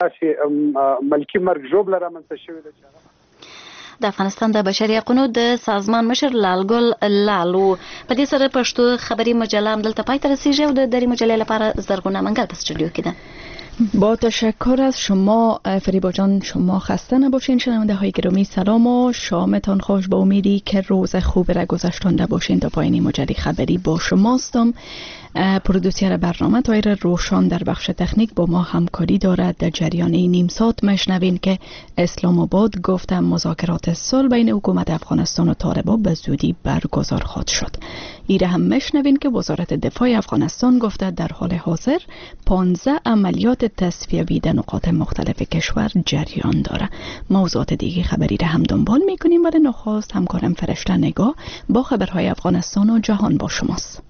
ملکی مرګ ژوبله رامنځته شوې ده. د افغانستان د بشري حقوقو د سازمان مشر لالګل لالو په دې سره پښتو خبری مجله هم دلته پای ته رسیږي او د دری مجلې لپاره زرغونه منګل په استودیو کې ده. با تشکر از شما فریبا جان. شما خسته نباشین. شنونده های گرامی سلام و شامتان خوش. با امیدی که روز خوب را گذشتانده باشین. تا پایانی مجله خبری با شماستم. پرودوسر برنامه طاهر روشان در بخش تکنیک با ما همکاری دارد. در جریان نیم ساعت مشنوین که اسلام آباد گفته مذاکرات صلح بین حکومت افغانستان و طالبان به زودی برگزار خواهد شد. ایره هم مشنوین که وزارت دفاع افغانستان گفته در حال حاضر 15 عملیات تصفیوی در نقاط مختلف کشور جریان داره. موضوعات دیگه خبری را هم دنبال میکنیم، ولی نخست همکارم فرشته نگاه با خبرهای افغانستان و جهان با شماست.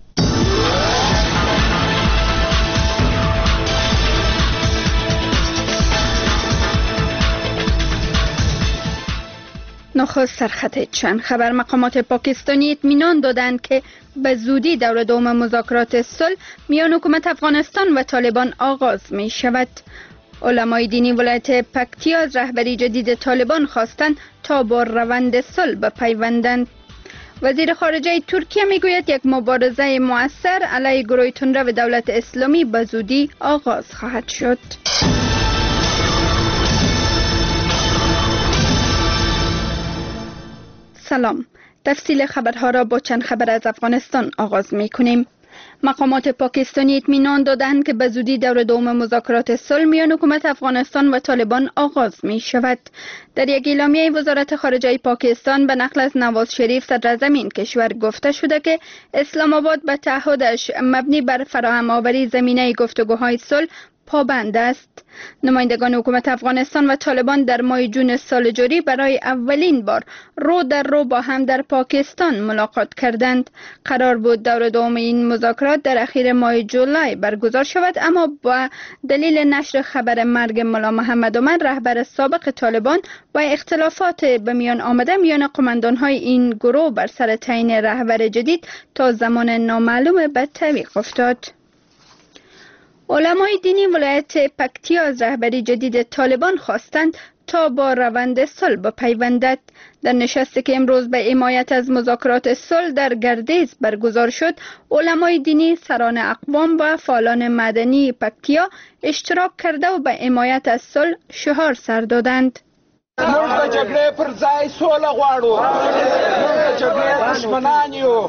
نخست سرخط چند خبر. مقامات پاکستانی اطمینان دادند که به زودی دور دوم مذاکرات صلح میان حکومت افغانستان و طالبان آغاز می شود. علمای دینی ولایت پکتیا از رهبری جدید طالبان خواستند تا با روند صلح بپیوندند. وزیر خارجه ترکیه میگوید یک مبارزه مؤثر علیه گروه تندرو دولت اسلامی به زودی آغاز خواهد شد. سلام. تفصیل خبرها را با چند خبر از افغانستان آغاز می کنیم. مقامات پاکستانی اطمینان دادند که به زودی دور دوم مذاکرات صلح میان حکومت افغانستان و طالبان آغاز می شود. در یک اعلامیه وزارت خارجه پاکستان به نقل از نواز شریف صدراعظم این کشور گفته شده که اسلام آباد به تعهدش مبنی بر فراهم آوری زمینه گفتگوهای صلح پابند است. نمایندگان حکومت افغانستان و طالبان در ماه جون سال جاری برای اولین بار رو در رو با هم در پاکستان ملاقات کردند. قرار بود دور دوم این مذاکرات در اخیر ماه جولای برگزار شود، اما با دلیل نشر خبر مرگ ملا محمد عمر رهبر سابق طالبان و اختلافات به میان آمده میان قماندان‌های این گروه بر سر تعیین رهبر جدید تا زمان نامعلوم به تعویق افتاد. علمای دینی ولایت پکتیا از رهبری جدید طالبان خواستند تا با روند صلح بپیوندد. در نشستی که امروز به حمایت از مذاکرات صلح در گردیز برگزار شد، علمای دینی، سران اقوام و فعالان مدنی پکتیا اشتراک کرده و به حمایت از صلح شعار سر دادند. موږ د جګړې پر ځای سوله غواړو. موږ د جګړې دشمنان یو.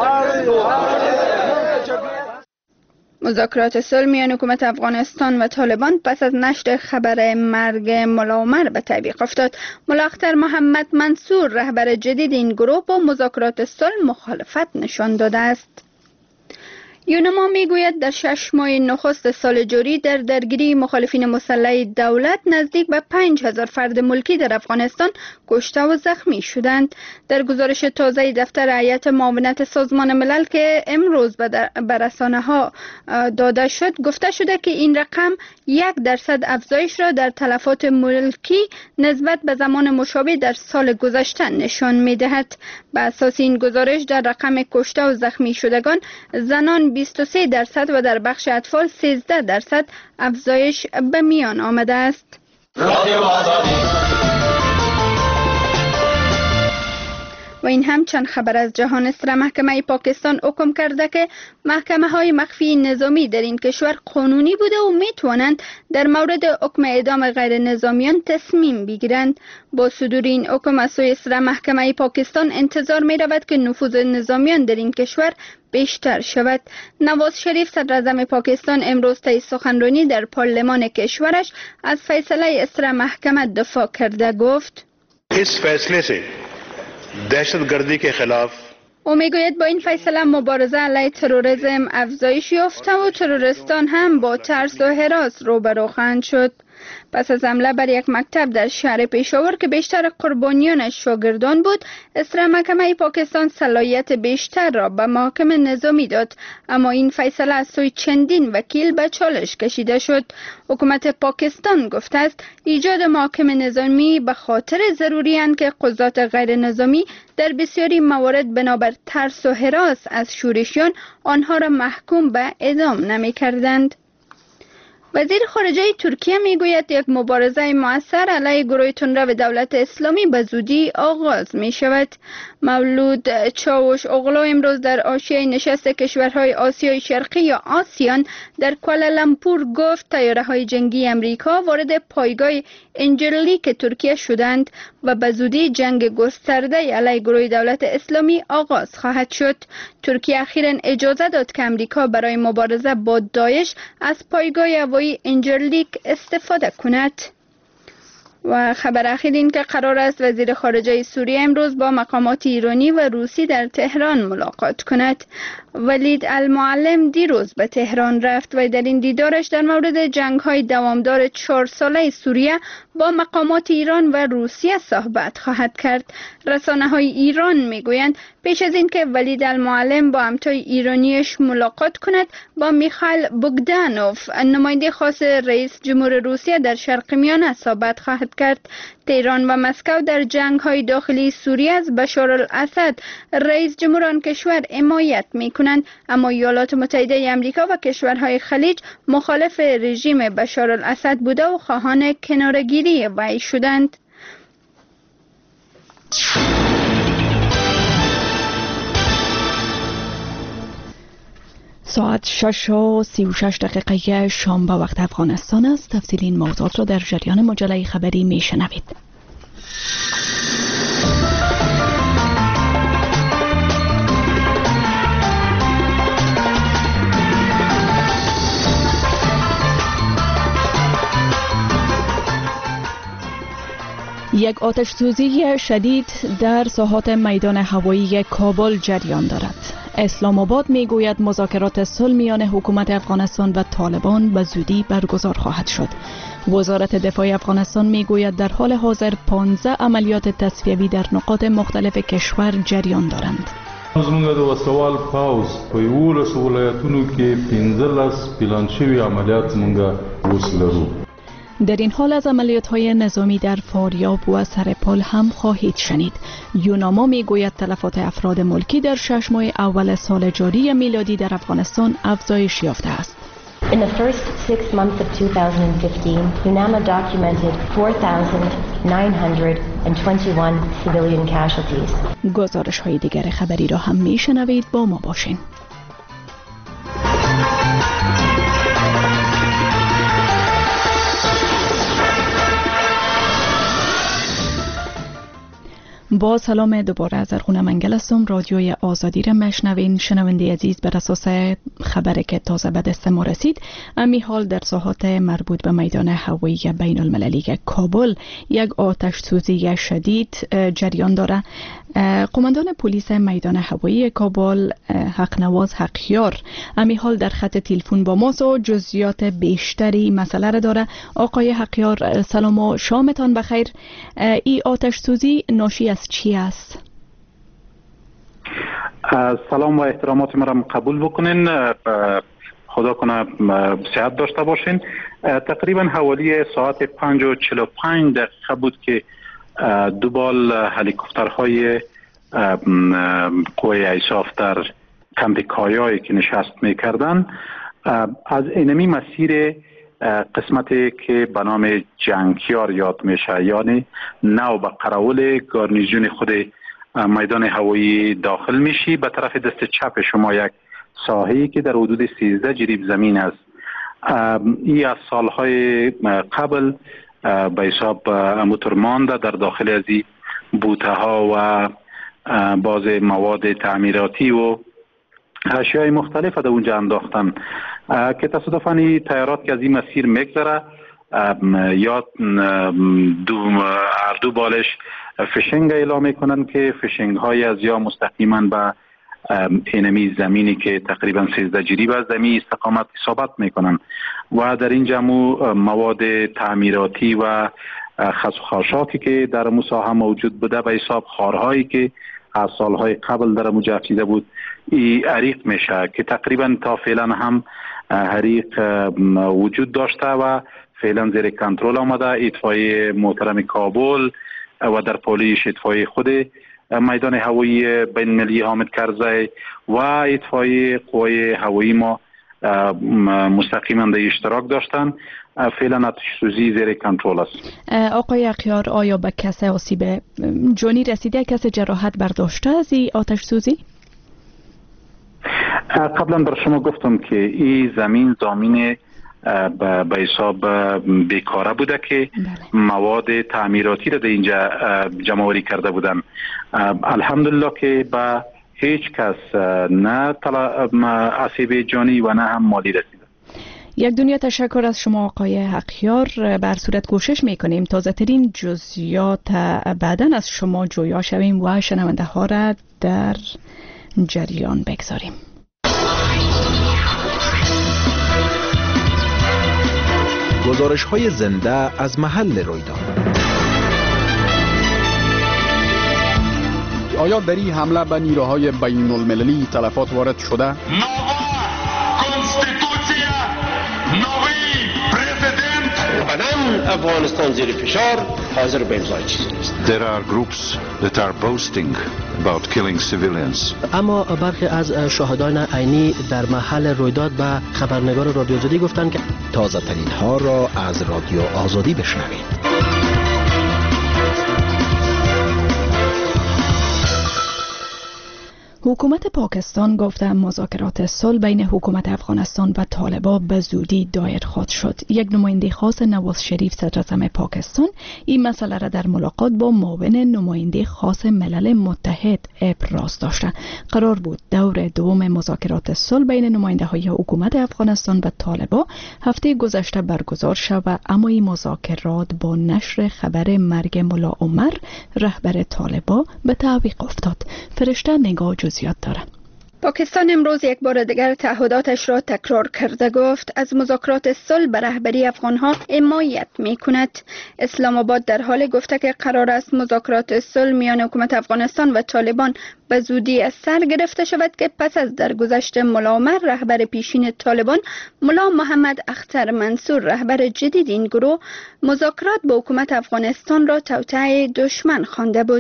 مذاکرات صلح میان حکومت افغانستان و طالبان پس از نشر خبر مرگ ملا عمر به تعویق افتاد. ملا اختر محمد منصور رهبر جدید این گروه با مذاکرات صلح مخالفت نشان داده است. یونما میگوید در 6 ماه نخست سال جاری در درگیری مخالفین مسلح دولت نزدیک به 5000 فرد ملکی در افغانستان کشته و زخمی شدند. در گزارش تازه دفتر هیئت معاونت سازمان ملل که امروز به رسانه‌ها داده شد، گفته شده که این رقم 1% افزایش را در تلفات ملکی نسبت به زمان مشابه در سال گذشته نشان می‌دهد. به اساس این گزارش در رقم کشته و زخمی شدگان زنان 23% و در بخش اطفال 13% افزایش به میان آمده است. و این هم چند خبر از جهان است. محکمه پاکستان حکم کرده که محکمه های مخفی نظامی در این کشور قانونی بوده و می توانند در مورد حکم اعدام غیر نظامیان تصمیم بگیرند. با صدور این حکم از سوی محکمه پاکستان انتظار می رود که نفوذ نظامیان در این کشور بیشتر شود. نواز شریف صدراعظم پاکستان امروز طی سخنرانی در پارلمان کشورش از فیصله اسرا محکمه دفاع کرده گفت: इस फैसले से दहशतगर्दी के खिलाफ او میگوید با این فیصله مبارزه علیه تروریسم افزایش یافته و تروریستان هم با ترس و هراس روبرو خواهند شد. پس از حمله بر یک مکتب در شهر پشاور که بیشتر قربانیانش شاگردان بود، اسرا محکمه پاکستان صلاحیت بیشتر را به محاکم نظامی داد، اما این فیصله از سوی چندین وکیل به چالش کشیده شد. حکومت پاکستان گفته است ایجاد محاکم نظامی به خاطر ضروری است که قضات غیر نظامی در بسیاری موارد بنابر ترس و هراس از شورشیان آنها را محکوم به اعدام نمی کردند. وزیر خارجه ترکیه میگوید یک مبارزه مؤثر علیه گروه تندرو دولت اسلامی به زودی آغاز می شود. مولود چاوش اغلو امروز در حاشیه نشست کشورهای آسیای شرقی یا آسیان در کوالالامپور گفت طیاره‌های جنگی امریکا وارد پایگاه انجرلیک ترکیه شدند و به زودی جنگ گسترده علیه گروه دولت اسلامی آغاز خواهد شد. ترکیه اخیراً اجازه داد که امریکا برای مبارزه با داعش از پایگاه هوایی انجرلیک استفاده کند. و خبر اخیر این که قرار است وزیر خارجه سوریه امروز با مقامات ایرانی و روسی در تهران ملاقات کند. ولید المعلم دیروز به تهران رفت و در این دیدارش در مورد جنگ‌های دوامدار 4 ساله سوریه با مقامات ایران و روسیه صحبت خواهد کرد. رسانه‌های ایران میگویند پیش از این که ولید المعلم با همتای ایرانیش ملاقات کند با میخائیل بوگدانوف نماینده خاص رئیس جمهور روسیه در شرق میانه صحبت خواهد کرد. تهران و مسکو در جنگ‌های داخلی سوریه از بشار الاسد رئیس جمهور آن کشور حمایت می‌کنند، اما ایالات متحده آمریکا و کشورهای خلیج مخالف رژیم بشار الاسد بوده و خواهان کناره‌گیری وی شدند. ساعت 6:36 شام به وقت افغانستان است. تفصیل این موضوعات را در جریان مجله خبری میشنوید. یک آتش سوزی شدید در ساحات میدان هوایی کابل جریان دارد. اسلام آباد میگوید مذاکرات صلح میان حکومت افغانستان و طالبان به زودی برگزار خواهد شد. وزارت دفاع افغانستان میگوید در حال حاضر 15 عملیات تصفیوی در نقاط مختلف کشور جریان دارند. زموږ د وسوال پاوز په 11 ولایتونو کې 15 پلان شوي عملیات موږ اوس لرو. در این حال از عملیات‌های نظامی در فاریاب و سرپال هم خواهید شنید. یوناما میگوید تلفات افراد ملکی در 6 ماه اول سال جاری میلادی در افغانستان افزایش یافته است. In the first 6 months of 2015, UNAMA documented 4,921 civilian casualties. گزارش‌های دیگر خبری را هم میشنوید، با ما باشین. با سلام دوباره از ارغون منگل هستم. رادیوی آزادی را مشنوین. شنونده عزیز، بر اساس خبری که تازه به دست ما رسید، امی حال در ساحات مربوط به میدان هوایی بین المللی کابل یک آتش سوزی شدید جریان داره. قماندان پلیس میدان هوایی کابل حقنواز حقیار امی حال در خط تلفن با ماست و جزئیات بیشتری مسئله را داره. آقای حقیار، سلام و شامتان بخیر. این آتش سوزی ناشی از چی است؟ سلام و احترامات مرا قبول بکنین. خدا کنه صحت داشته باشین. تقریبا حوالی ساعت 5:45 دقیقه بود که دو بال هلیکوپترهای قوه ایساف در کمپ کایایی که نشست میکردن از اینمی مسیر قسمتی که به نام جنگیار یاد میشه، یعنی نو به قراول گارنیزیون خود میدان هوایی داخل میشی، به طرف دست چپ شما یک ساحه‌ای که در حدود 13 جریب زمین است. این از سالهای قبل به حساب اموتر مانده در داخل از این بوته ها و باز مواد تعمیراتی و اشیاء مختلف در اونجا انداختن که تصادفاً تیارات که از این مسیر میگذره یا دو بالش فشنگ اعلام میکنن که فشنگ های از یا مستقیما به اینمی زمینی که تقریبا 13 جریب از زمین استقامت اصابت میکنن و در این جمع مواد تعمیراتی و خسخاشاتی که در مساحه موجود بوده به حساب خارهایی که از سالهای قبل در موجه افزیده بود ای حریق میشه که تقریبا تا فعلا هم حریق وجود داشته و فعلا زیر کنترل آمده. اطفای محترم کابل و در پالیش اطفای خود میدان هوایی بین المللی حامد کرزی و اطفای قوای هوایی ما مستقیما در اشتراک داشتن. فعلا آتش سوزی زیر کنترل است. آقای اخیار، آیا به کسی آسیب جانی رسیده؟ کسی جراحت برداشته از این آتش سوزی؟ قبلا بر شما گفتم که این زمین به حساب بیکاره بوده که مواد تعمیراتی را در اینجا جمع‌آوری کرده بودن. الحمدلله که به هیچ کس نه آسیب جانی و نه هم مالی رسیده. یک دنیا تشکر از شما آقای حقیار. بر صورت کوشش میکنیم تازه ترین جزئیات بعداً از شما جویا شویم و شنونده ها را در جریان بگذاریم. گزارش های زنده از محل رویداد. آیا در این حمله به نیروهای بین المللی تلفات وارد شده؟ افغانستان زیر فشار حاضر به امضای چیزی نیست. There are groups that are boasting about killing civilians. اما برخی از شاهدان عینی در محل رویداد به خبرنگار رادیو آزادی گفتند که تازه ترین ها را از رادیو آزادی بشنوید. حکومت پاکستان گفته مذاکرات صلح بین حکومت افغانستان و طالبان به زودی دایر خواهد شد. یک نماینده خاص نواز شریف صدراعظم پاکستان این مسئله را در ملاقات با معاون نماینده خاص ملل متحد ابراز داشته. قرار بود دور دوم مذاکرات صلح بین نماینده های حکومت افغانستان و طالبان هفته گذشته برگزار شود، اما این مذاکرات با نشر خبر مرگ ملا عمر رهبر طالبان به تعویق افتاد. فرشته نگاه زیاد داره. پاکستان امروز یک بار دیگر تعهداتش را تکرار کرده گفت از مذاکرات صلح به رهبری افغانها حمایت می‌کند. اسلام آباد در حال گفته که قرار است مذاکرات صلح میان حکومت افغانستان و طالبان به زودی از سر گرفته شود که پس از درگذشت ملا عمر رهبر پیشین طالبان، ملا محمد اختر منصور رهبر جدید این گروه، مذاکرات با حکومت افغانستان را توطئه دشمن خوانده بود.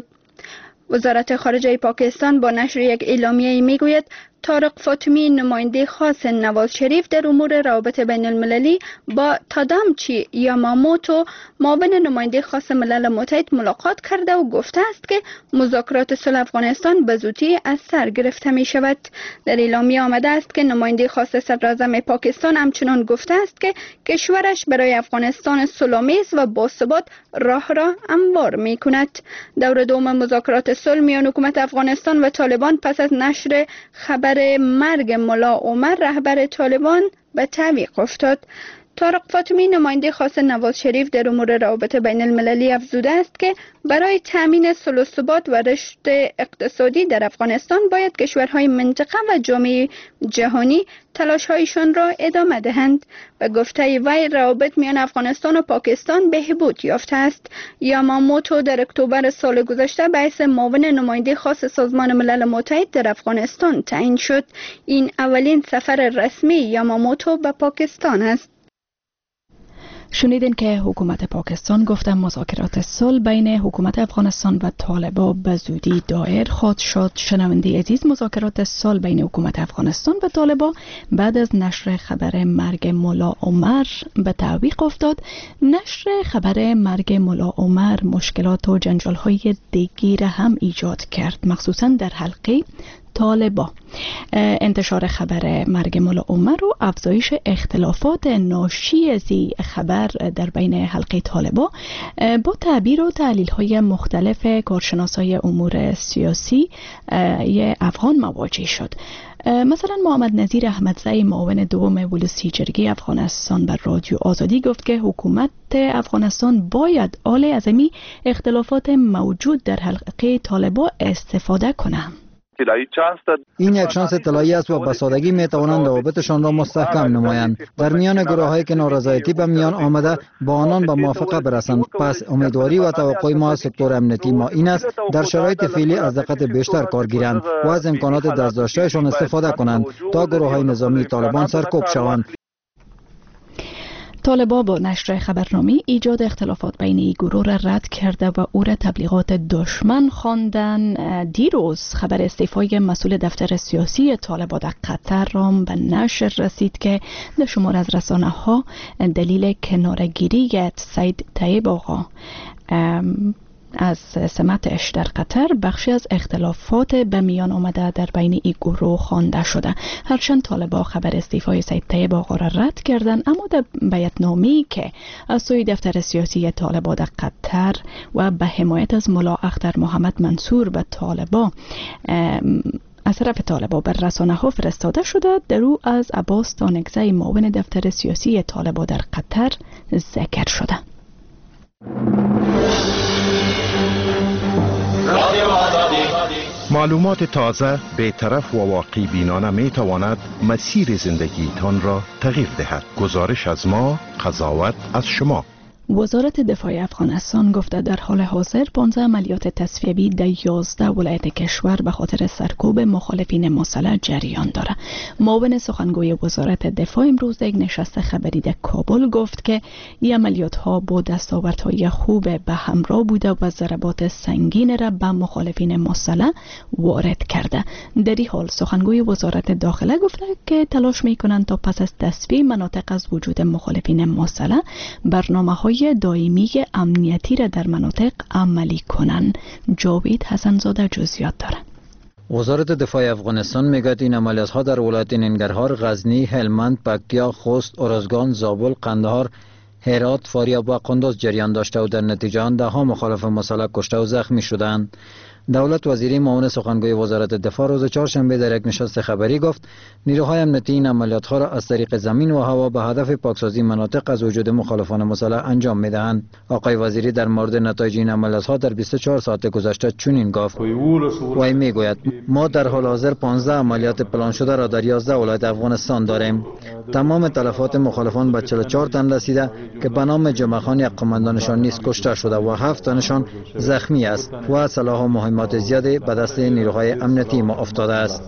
وزارت خارجه پاکستان با نشر یک اعلامیه میگوید طارق فاطمی نماینده خاص نواز شریف در امور روابط بین المللی با تادامچی یاماموتو معاون نماینده خاص ملل متحد ملاقات کرده و گفته است که مذاکرات صلح افغانستان به زودی از سر گرفته می شود. در اعلامیه آمده است که نماینده خاص صدراعظم پاکستان همچنان گفته است که کشورش برای افغانستان صلح‌آمیز و باثبات راه را هموار می کند. دور دوم مذاکرات صلح میان حکومت افغانستان و طالبان پس از نشر خبر مرگ ملا عمر رهبر طالبان به تعویق افتاد. طارق فاطمی نماینده خاص نواز شریف در امور روابط بین المللی افزوده است که برای تامین صلح و ثبات و رشد اقتصادی در افغانستان باید کشورهای منطقه و جامعه جهانی تلاش‌هایشان را ادامه دهند. به گفته وی روابط میان افغانستان و پاکستان بهبود یافته است. یاماموتو در اکتبر سال گذشته به حیث معاون نماینده خاص سازمان ملل متحد در افغانستان تعیین شد. این اولین سفر رسمی یاماموتو به پاکستان است. شنیدین که حکومت پاکستان گفته مذاکرات صلح بین حکومت افغانستان و طالبان به زودی دایر خواهد شد. شنونده عزیز، مذاکرات صلح بین حکومت افغانستان و طالبان بعد از نشر خبر مرگ ملا عمر به تعویق افتاد. نشر خبر مرگ ملا عمر مشکلات و جنجال‌های دیگری را هم ایجاد کرد، مخصوصا در حلقه طالبان. انتشار خبر مرگ ملا عمر و افزایش اختلافات ناشی از این خبر در بین حلقه طالبان با تعبیر و تحلیل‌های مختلف کارشناسای امور سیاسی افغان مواجه شد. مثلا محمد نظیر احمدزی معاون دوم ولسی جرگه افغانستان بر رادیو آزادی گفت که حکومت افغانستان باید آل از این اختلافات موجود در حلقه طالبان استفاده کنه. این یک شانس طلایی است و به سادگی می توانند روابطشان را مستحکم نمایند. در میان گروهایی که نارضایتی به میان آمده با آنان به موافقه برسند. پس امیدواری و توقع ما از سکتور امنیتی ما این است در شرایط فعلی از دقت بیشتر کار گیرند و از امکانات دست‌داشته‌شان استفاده کنند تا گروه‌های نظامی طالبان سرکوب شوند. طالبان با نشر خبرنامه ایجاد اختلافات بین این گروه را رد کرده و او را تبلیغات دشمن خواندن. دیروز خبر استعفای مسئول دفتر سیاسی طالبان در قطر را به نشر رسید که در شمار از رسانه ها دلیل کنارگیری سید طیب آقا از سمتش در قطر بخشی از اختلافات به میان آمده در بین این گروه خوانده شده. هرچند طالبان خبر استعفای سید طیب آقا را رد کردند، اما در بیاننامه‌ای که از سوی دفتر سیاسی طالبان در قطر و به حمایت از ملا اختر محمد منصور به طالبان از طرف طالبان بر رسانه ها فرستاده شده، در او از عباس تانکزی معاون دفتر سیاسی طالبان در قطر ذکر شده. معلومات تازه، بی‌طرف و واقعی بینانه می تواند مسیر زندگی تان را تغییر دهد. گزارش از ما، قضاوت از شما. وزارت دفاع افغانستان گفته در حال حاضر 15 عملیات تصفیه‌ای در 11 ولایت کشور به خاطر سرکوب مخالفین مسلح جریان دارد. معاون سخنگوی وزارت دفاع امروز در یک نشست خبری در کابل گفت که این عملیات‌ها با دستاوردهای خوب به همراه بوده و ضربات سنگین را به مخالفین مسلح وارد کرده. در این حال سخنگوی وزارت داخله گفته که تلاش می‌کنند تا پس از تصفیه مناطق از وجود مخالفین مسلح برنامه‌های دائمی امنیتی را در مناطق عملی کنند. جاوید حسنزاده جزئیات دارد. وزارت دفاع افغانستان میگوید این عملیات‌ها در ولایت ننگرهار، غزنی، هلمند، پکتیا، خوست، ارزگان، زابل، قندهار، هرات، فاریاب و قندوز جریان داشته و در نتیجه آن ده‌ها مخالف مسلح کشته و زخمی شدند. دولت وزیری معاون سخنگوی وزارت دفاع روز چهارشنبه در یک نشست خبری گفت نیروهای امنیتی این عملیات‌ها را از طریق زمین و هوا به هدف پاکسازی مناطق از وجود مخالفان مسلح انجام می‌دهند. آقای وزیری در مورد نتایج این عملیات‌ها در 24 ساعت گذشته چنین گفت: وی میگوید ما در حال حاضر 15 عملیات پلان شده را در 11 ولایت افغانستان داریم. تمام تلفات مخالفان به 44 تن رسیده که به نام جمعه خان یک قماندانشان نیز کشته شده و 7 تنشان زخمی است و سلاح و مهمات زیادی به دست نیروهای امنیتی ما افتاده است.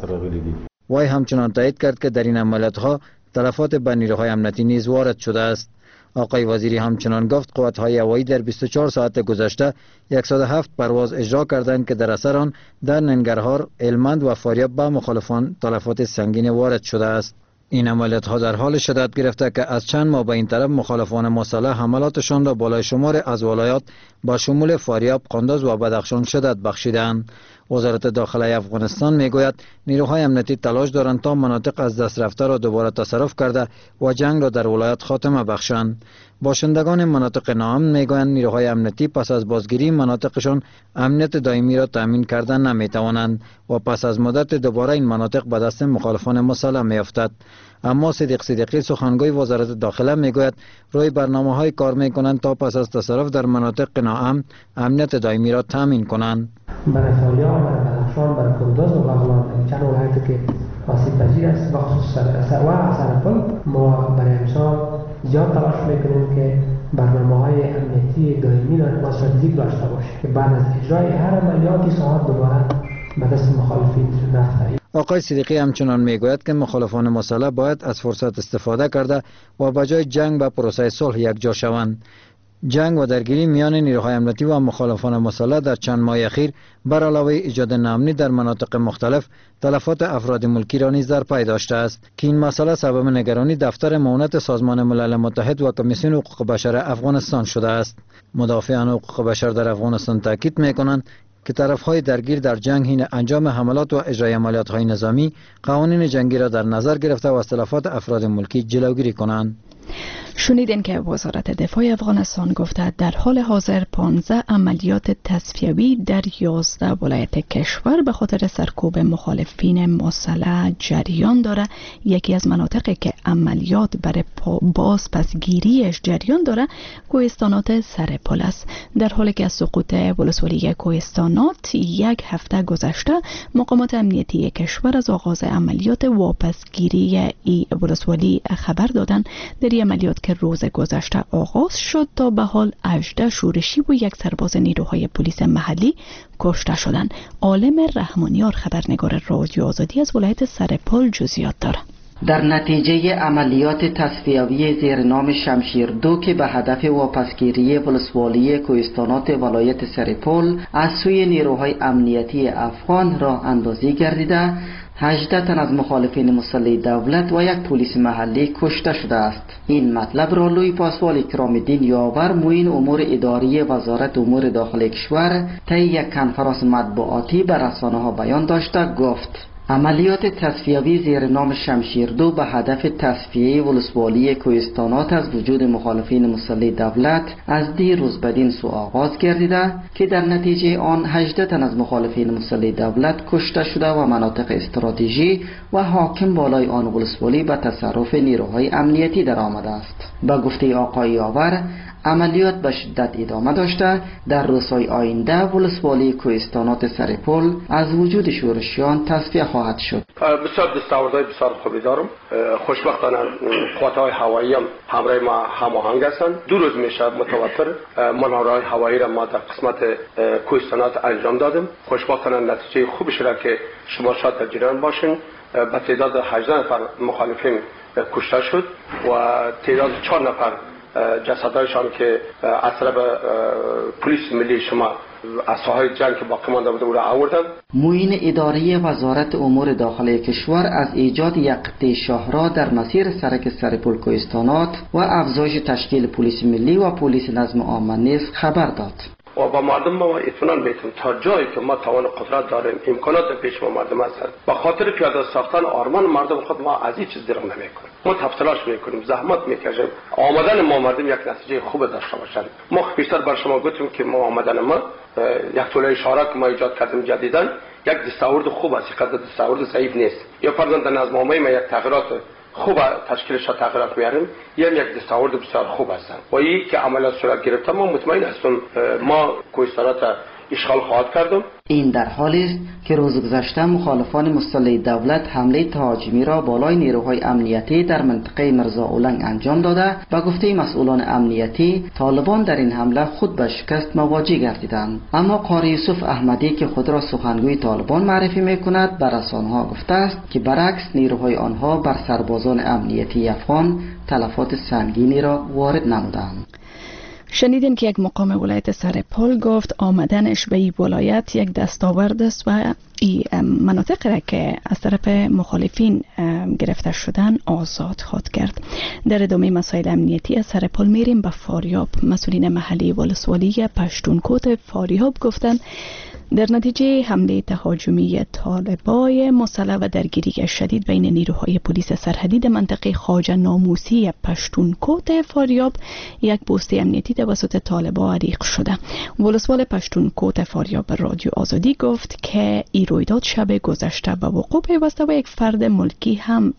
وی همچنان تایید کرد که در این عملیات‌ها تلفات به نیروهای امنیتی نیز وارد شده است. آقای وزیری همچنان گفت قوات‌های هوایی در 24 ساعت گذشته 107 پرواز اجرا کردند که در اثر آن در ننگرهار، هلمند و فاریاب به مخالفان تلفات سنگین وارد شده است. این عملیات‌ها در حال شدت گرفته که از چند ماه به این طرف مخالفان مسلح حملاتشان را بالای شمار از ولایات با شمول فاریاب، قندوز و بدخشان شدت بخشیدند. وزارت داخله افغانستان میگوید نیروهای امنیتی تلاش دارند تا مناطق از دست رفته را دوباره تصرف کرده و جنگ را در ولایات خاتمه بخشند. باشندگان مناطق ناامن میگویند نیروهای امنیتی پس از بازگیری مناطقشان امنیت دائمی را تامین کردن نمیتوانند و پس از مدت دوباره این مناطق به دست مخالفان مسلح میافتد. اما صدیق صدیقی سخنگوی وزارت داخله میگوید روی برنامه‌های کار میکنند تا پس از تصرف در مناطق ناامن امنیت دائمی را تامین کنند. برای فاریاب، برای بدخشان، برای کندوز و بغلان چند ولایتی که آسیب پذیر است و خصوص سرپل ما برای امسال زیاد تلاش میکنیم که برنامه‌های امنیتی دائمی را استراتژیک داشته باشه که بعد از اجرای هر عملیاتی ساعت دوباره به دست مخالفین نفته. آقای صدیقی همچنان میگوید که مخالفان مسلح باید از فرصت استفاده کرده و به جای جنگ به پروسه صلح یکجا شوند. جنگ و درگیری میان نیروهای امنیتی و مخالفان مسلح در چند ماه اخیر بر علاوه ایجاد ناامنی در مناطق مختلف تلفات افراد ملکی را نیز در پی داشته است که این مسئله سبب نگرانی دفتر معاونت سازمان ملل متحد و کمیسیون حقوق بشر افغانستان شده است. مدافعان حقوق بشر در افغانستان تاکید میکنند که طرف‌های درگیر در جنگ حین انجام حملات و اجرای عملیات‌های نظامی قوانین جنگی را در نظر گرفته و از تلفات افراد ملکی جلوگیری کنند. شنیدین که وزارت دفاع افغانستان گفته در حال حاضر 15 عملیات تصفیه‌ای در 11 ولایت کشور به خاطر سرکوب مخالفین مسلح جریان داره. یکی از مناطقی که عملیات برای بازپسگیریش جریان داره کوهستانات سرپل است. در حالی که از سقوط ولسوالی کوهستانات یک هفته گذشته مقامات امنیتی کشور از آغاز عملیات واپسگیری ای ولسوالی خبر دادند. در عملیات که روز گذشته آغاز شد تا به حال 18 شورشی و یک سرباز نیروهای پلیس محلی کشته شدند. عالم رحمانیار خبرنگار رادیو آزادی از ولایت سرپل جزئیات دارد. در نتیجه عملیات تصفیوی زیر نام شمشیر 2 که به هدف واپسگیری ولسوالی کوهستانات ولایت سرپل از سوی نیروهای امنیتی افغان راه اندازی گردیده، 18 تن از مخالفین مسلح دولت و یک پلیس محلی کشته شده است. این مطلب را لوی پاسوال اکرام الدین یاور معین امور اداری وزارت امور داخلی کشور طی یک کنفرانس مطبوعاتی به رسانه‌ها بیان داشته گفت: عملیات تصفیوی زیر نام شمشیر 2 به هدف تصفیه ولسوالی کوهستانات از وجود مخالفین مسلح دولت از دیروز بدین سو آغاز گردیده که در نتیجه آن 18 تن از مخالفین مسلح دولت کشته شده و مناطق استراتژی و حاکم بالای آن ولسوالی به تصرف نیروهای امنیتی در آمده است. به گفته آقای یاور، عملیات به شدت ادامه داشته در روزهای آینده ولسوالی کوهستانات سرپل از وجود شورشیان تصفیه خواهد شد. بسیار دستاوردهای بسیار خوبی دارم. خوشبختانه قوات‌های هوایی هم همراه ما هماهنگ هستند. 2 روز میشه متواتر منارهای هوایی را ما در قسمت کوهستانات انجام دادیم. خوشبختانه نتیجه خوبی را که شما شاید در جریان باشین، به تعداد 18 نفر مخالفین کشته شد و تعداد 4 نفر جسدهایشان که از طرف پلیس ملی شما از ساحل جنگ که باقی مانده بود را آوردن. معین اداری وزارت امور داخلی کشور از ایجاد یک قطع شاهراه در مسیر سرک سرپل کوهستانات و افزایش تشکیل پلیس ملی و پلیس نظم عام نیز خبر داد. و با مردم ما اطمینان میتیم تا جایی که ما توان قدرت داریم، امکانات در پیش ما مردم هست، با خاطر پیاده ساختن آرمان مردم خود ما از این چیز درنگ نمیکنیم. ما تلاش میکنیم، زحمت میکشیم، آمدن ما مردم یک نتیجه خوب داشته باشند. ما بیشتر بر شما گفتیم که ما آمدن ما یک طول اشاره که ما ایجاد کردیم جدیداً یک دستاورد خوب است، یک دستاورد ضعیف نیست. یا فرضاً در نظم عامه ما یک تغییرات خوب تشکیلش تغییرات میاریم، یک دستاورد بسیار خوب است و این که عملیات صورت گرفته ما مطمئن هستم ما کوهستانات اشغال خواهد کردم. این در حالی است که روز گذشته مخالفان مسلح دولت حمله تهاجمی را بالای نیروهای امنیتی در منطقه مرزا اولنگ انجام داده. به گفته مسئولان امنیتی، طالبان در این حمله خود به شکست مواجه گردیدند. اما قاری یوسف احمدی که خود را سخنگوی طالبان معرفی میکند، به رسانه‌ها گفته است که برعکس نیروهای آنها بر سربازان امنیتی افغان تلفات سنگینی را وارد نمودند. شنیدین که یک مقام ولایت سرپل گفت آمدنش به این ولایت یک دستاورد است و این مناطق را که از طرف مخالفین گرفته شدن آزاد خواهد کرد. در ادامه مسائل امنیتی از سرپل میریم به فاریاب. مسئولین محلی ولسوالی پشتونکوت فاریاب گفتند در نتیجه حمله تهاجمی طالبای مسلح و درگیری شدید بین نیروهای پلیس سرحدی در منطقه خواجه ناموسی پشتونکوت فاریاب یک پست امنیتی توسط طالبا حریق شده. ولسوال پشتونکوت فاریاب به رادیو آزادی گفت که این رویداد شب گذشته به وقوع پیوسته و یک فرد ملکی هم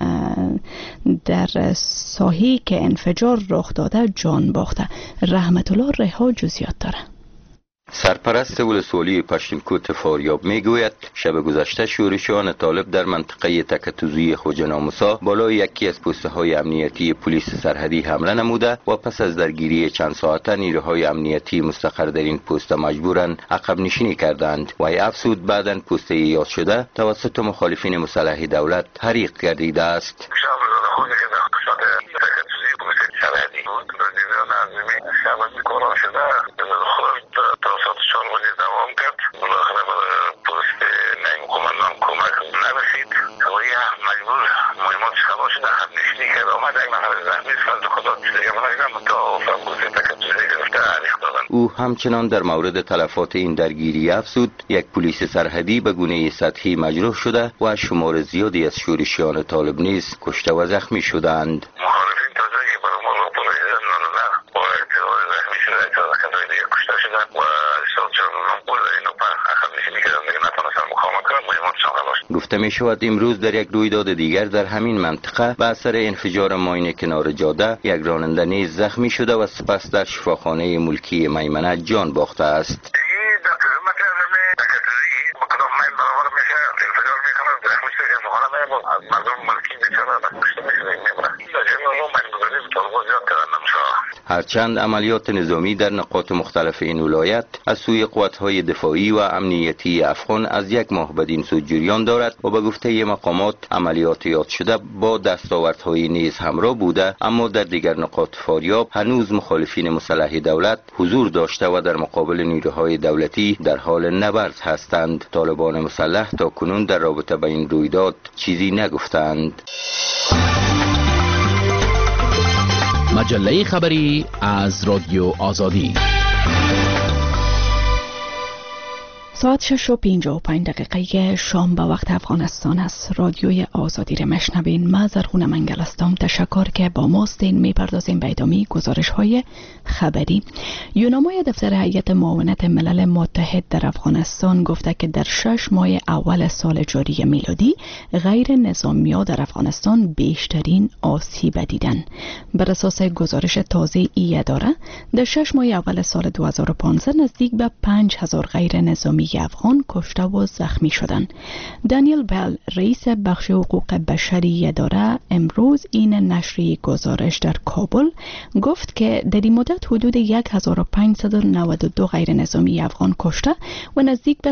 در ساحه‌ای که انفجار رخ داده جان باخته. رحمت الله رها جزئیات داره. سرپرست ولسوالی پشتونکوت فاریاب میگوید شب گذشته شورشیان طالب در منطقه تکتوزی خواجه ناموسی بالای یکی از پست‌های امنیتی پلیس سرحدی حمله نموده و پس از درگیری چند ساعته نیروهای امنیتی مستقر در این پست مجبورند عقب نشینی کردند و افزود بعداً پست یاد شده توسط مخالفین مسلح دولت حریق گردیده است. او همچنان در مورد تلفات این درگیری افزود یک پلیس سرحدی به گونه سطحی مجروح شده و شمار زیادی از شورشیان طالب نیز کشته و زخمی شدند. گفته می شود امروز در یک رویداد دیگر در همین منطقه به اثر انفجار ماین کنار جاده یک راننده نیز زخمی شده و سپس در شفاخانه ملکی میمنه جان باخته است. هرچند عملیات نظامی در نقاط مختلف این ولایت از سوی قوات‌های دفاعی و امنیتی افغان از یک ماه بدین سو جریان دارد و به گفته مقامات عملیات یاد شده با دستاوردهای نیز همراه بوده، اما در دیگر نقاط فاریاب هنوز مخالفین مسلح دولت حضور داشته و در مقابل نیروهای دولتی در حال نبرد هستند. طالبان مسلح تا کنون در رابطه با این رویداد چیزی نگفتند. مجله خبری از رادیو آزادی. ساعت 6:55 شام به وقت افغانستان است. رادیوی آزادی را مشنوین. ما زرغون منگل هستم. تشکر که با ماستین. میپردازیم به ادامه گزارش های خبری. یونامای دفتر هیئت معاونت ملل متحد در افغانستان گفته که در 6 ماه اول سال جاری میلادی غیر نظامی‌ها در افغانستان بیشترین آسیب دیدن. بر اساس گزارش تازه ای اداره در 6 ماه اول سال 2015 نزدیک به 5000 غیر نظامی افغان کشته و زخمی شدند. دانیل بل رئیس بخش حقوق بشری اداره امروز این نشریه گزارش در کابل گفت که در این مدت حدود 1592 غیر نظامی افغان کشته و نزدیک به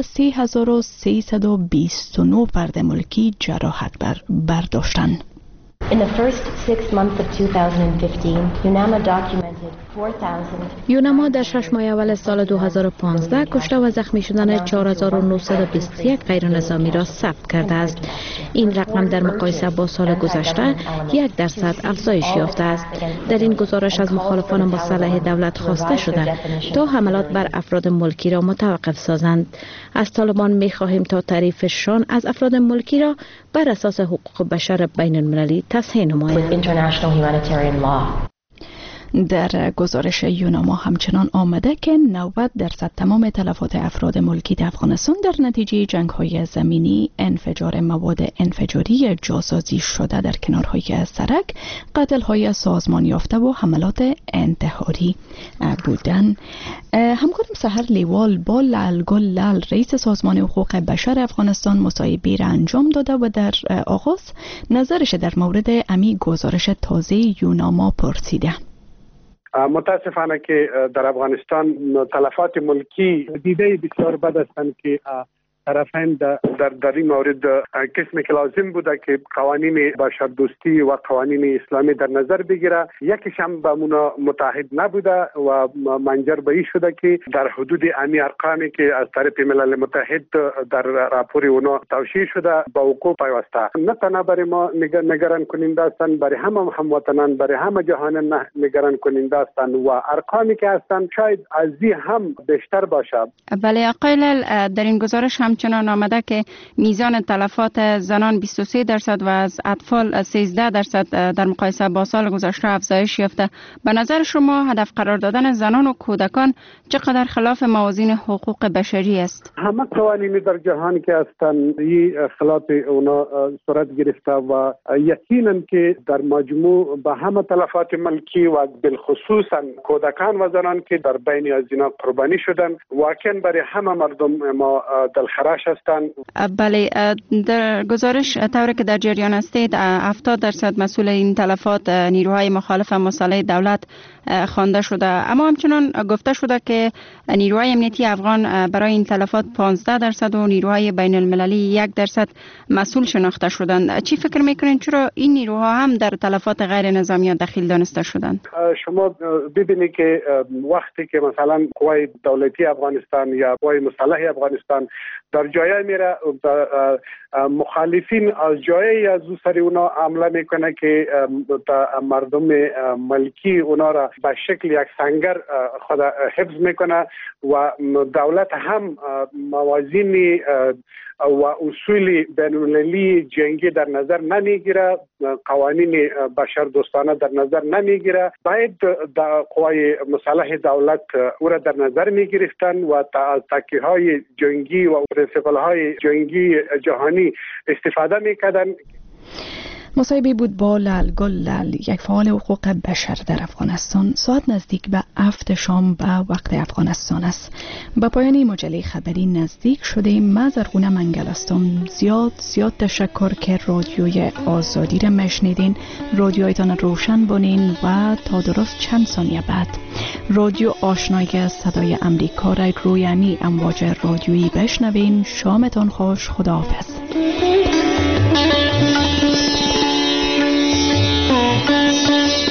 3329 فرد ملکی جراحت برداشتند. In the first 6 months of 2015, UNAMA documented 4,000. یوناما در 6 ماه اول سال 2015 کشته و زخمی شدن 4921 غیرنظامی را ثبت کرده است. این رقم در مقایسه با سال گذشته 1% افزایش یافته است. در این گزارش از مخالفان مسلح دولت خواسته شده تا حملات بر افراد ملکی را متوقف سازند. از طالبان می‌خواهیم تا تعریفشان از افراد ملکی را بر اساس حقوق بشر بین المللی تصحیح نمایند. در گزارش یوناما همچنان آمده که 90% تمام تلفات افراد ملکی در افغانستان در نتیجه جنگ‌های زمینی، انفجار مواد انفجاری جاسازی شده در کنارهای سرک، قتل‌های سازمان یافته و حملات انتحاری بودن. همکارم سحر لیوال با لالگل لال رئیس سازمان حقوق بشر افغانستان مصاحبه را انجام داده و در آغاز نظرش در مورد امی گزارش تازه یوناما پرسیده. متاسفانه که در افغانستان تلفات ملکی دیده بسیار بد هستند که طرفین در این مورد قسمی که لازم بوده که قوانین بشردوستی و قوانین اسلامی در نظر بگیره، یکیش هم به اونا متحد نبوده و منجر به این شده که در حدود امی ارقامی که از طرف ملل متحد در راپور اونا توشیح شده با وقوع پیوسته، نه تنها برای ما نگران کننده هستند، برای همه هموطنان، برای همه جهان نگران کننده هستند و ارقامی که هستند شاید از این هم بیشتر باشه. بله آقای لال، در این گزارش همچنان آمده که میزان تلفات زنان 23% و از اطفال 13% در مقایسه با سال گذشته افزایش یافته. به نظر شما هدف قرار دادن زنان و کودکان چقدر خلاف موازین حقوق بشری است؟ همه قوانین در جهان که هستند این خلاف اونا صورت گرفته و یقینا که در مجموع به همه تلفات ملکی و بالخصوصا کودکان و زنان که در بین از اینا قربانی شدن واقعا برای همه مردم ما دلخراش هستند. بله، در گزارش طوری که در جریان هستید 70% مسئول این تلفات نیروهای مخالف مسلح دولت خوانده شده، اما همچنان گفته شده که نیروهای امنیتی افغان برای این تلفات 15% و نیروهای بین المللی 1% مسئول شناخته شدند. چی فکر میکنین چرا این نیروها هم در تلفات غیر نظامی دخیل دانسته شدند؟ شما ببینید که وقتی که مثلا قوای دولتی افغانستان یا قوای مسلح افغانستان در جایی میره، مخالفین از جایی از سر اونا حمله میکنه که مردم ملکی اونا را به شکل یک سنگر خود حفظ میکنه و دولت هم موازین و اصول بین‌المللی جنگی در نظر نمیگیره، قوانین بشردوستانه در نظر نمیگیره. باید قوای مسلح دولت او را در نظر میگرفتن و از تکیه‌های جنگی و پرنسپل‌های جنگی جهانی استفاده میکردن. مصاحبه بود با لالگل لال، یک فعال حقوق بشر در افغانستان. ساعت نزدیک به 7 شام به وقت افغانستان است. به پایان مجله خبری نزدیک شده. من زرغونه منگل هستم. زیاد تشکر که رادیوی آزادی را مشنیدین. رادیویتان روشن بانین و تا درست چند ثانیه بعد رادیو آشنای صدای امریکا را روی امی امواج رادیویی بشنوین. شامتان خوش. خداحافظ.